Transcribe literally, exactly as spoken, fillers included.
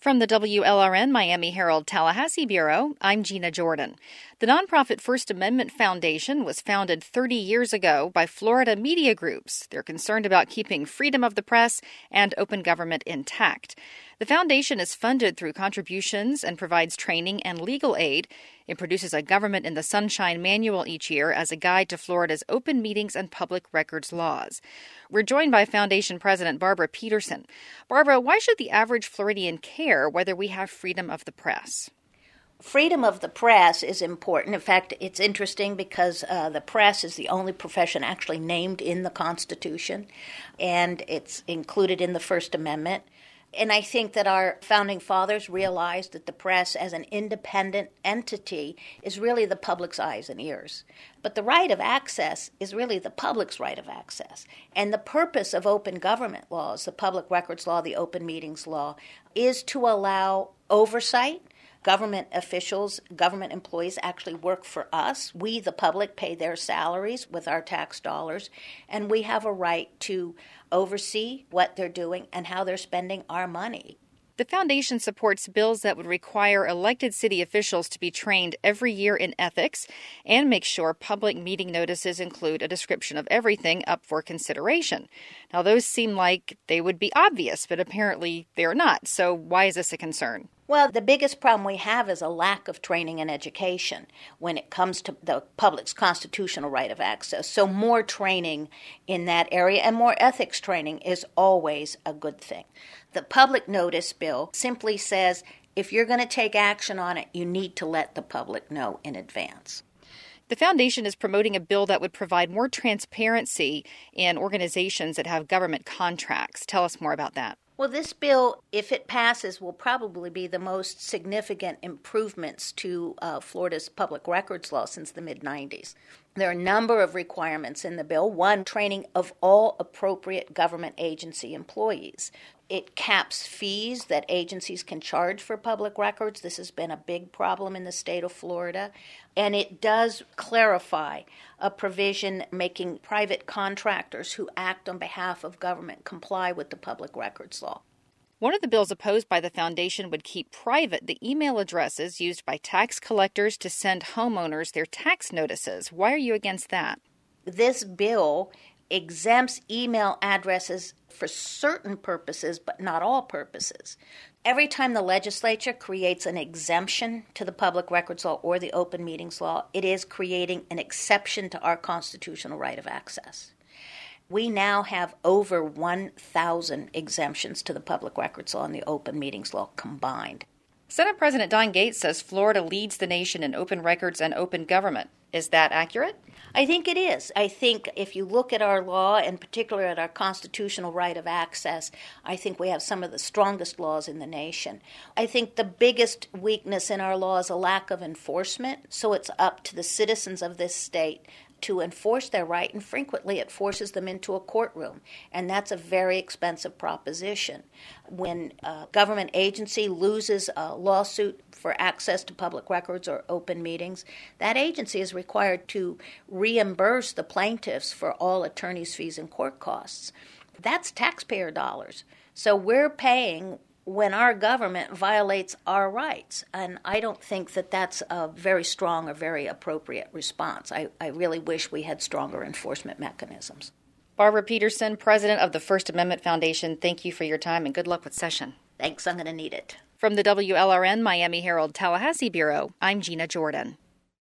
From the W L R N Miami Herald Tallahassee Bureau, I'm Gina Jordan. The nonprofit First Amendment Foundation was founded thirty years ago by Florida media groups. They're concerned about keeping freedom of the press and open government intact. The foundation is funded through contributions and provides training and legal aid. It produces a Government in the Sunshine manual each year as a guide to Florida's open meetings and public records laws. We're joined by Foundation President Barbara Peterson. Barbara, why should the average Floridian care whether we have freedom of the press? Freedom of the press is important. In fact, it's interesting because uh, the press is the only profession actually named in the Constitution, and it's included in the First Amendment. And I think that our founding fathers realized that the press as an independent entity is really the public's eyes and ears. But the right of access is really the public's right of access. And the purpose of open government laws, the public records law, the open meetings law, is to allow oversight. Government officials, government employees actually work for us. We, the public, pay their salaries with our tax dollars, and we have a right to oversee what they're doing and how they're spending our money. The foundation supports bills that would require elected city officials to be trained every year in ethics and make sure public meeting notices include a description of everything up for consideration. Now, those seem like they would be obvious, but apparently they're not. So why is this a concern? Well, the biggest problem we have is a lack of training and education when it comes to the public's constitutional right of access. So more training in that area and more ethics training is always a good thing. The public notice bill simply says if you're going to take action on it, you need to let the public know in advance. The foundation is promoting a bill that would provide more transparency in organizations that have government contracts. Tell us more about that. Well, this bill, if it passes, will probably be the most significant improvements to uh, Florida's public records law since the mid nineties. There are a number of requirements in the bill. One, training of all appropriate government agency employees. It caps fees that agencies can charge for public records. This has been a big problem in the state of Florida. And it does clarify a provision making private contractors who act on behalf of government comply with the public records law. One of the bills opposed by the foundation would keep private the email addresses used by tax collectors to send homeowners their tax notices. Why are you against that? This bill exempts email addresses for certain purposes, but not all purposes. Every time the legislature creates an exemption to the public records law or the open meetings law, it is creating an exception to our constitutional right of access. We now have over one thousand exemptions to the public records law and the open meetings law combined. Senate President Don Gaetz says Florida leads the nation in open records and open government. Is that accurate? I think it is. I think if you look at our law, and particularly at our constitutional right of access, I think we have some of the strongest laws in the nation. I think the biggest weakness in our law is a lack of enforcement, so it's up to the citizens of this state to enforce their right, and frequently it forces them into a courtroom, and that's a very expensive proposition. When a government agency loses a lawsuit for access to public records or open meetings, that agency is required to reimburse the plaintiffs for all attorneys' fees and court costs. That's taxpayer dollars. So we're paying when our government violates our rights. And I don't think that that's a very strong or very appropriate response. I, I really wish we had stronger enforcement mechanisms. Barbara Peterson, president of the First Amendment Foundation, thank you for your time and good luck with session. Thanks, I'm going to need it. From the W L R N Miami Herald Tallahassee Bureau, I'm Gina Jordan.